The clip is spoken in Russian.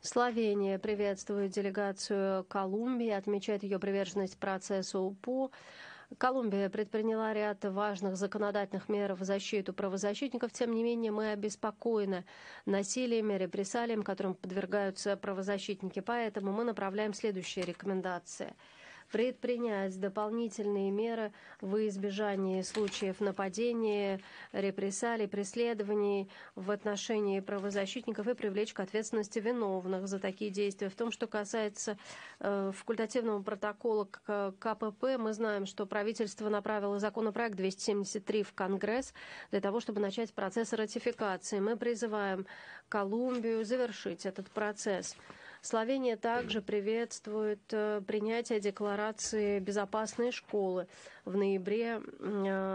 Словения приветствует делегацию Колумбии, отмечает ее приверженность процессу УПО. Колумбия предприняла ряд важных законодательных мер в защиту правозащитников. Тем не менее, мы обеспокоены насилием и репрессалиям, которым подвергаются правозащитники. Поэтому мы направляем следующие рекомендации. Предпринять дополнительные меры во избежание случаев нападений, репрессалий, преследований в отношении правозащитников и привлечь к ответственности виновных за такие действия. В том, что касается факультативного протокола к КПП, мы знаем, что правительство направило законопроект 273 в Конгресс для того, чтобы начать процесс ратификации. Мы призываем Колумбию завершить этот процесс. Словения также приветствует принятие декларации безопасной школы в ноябре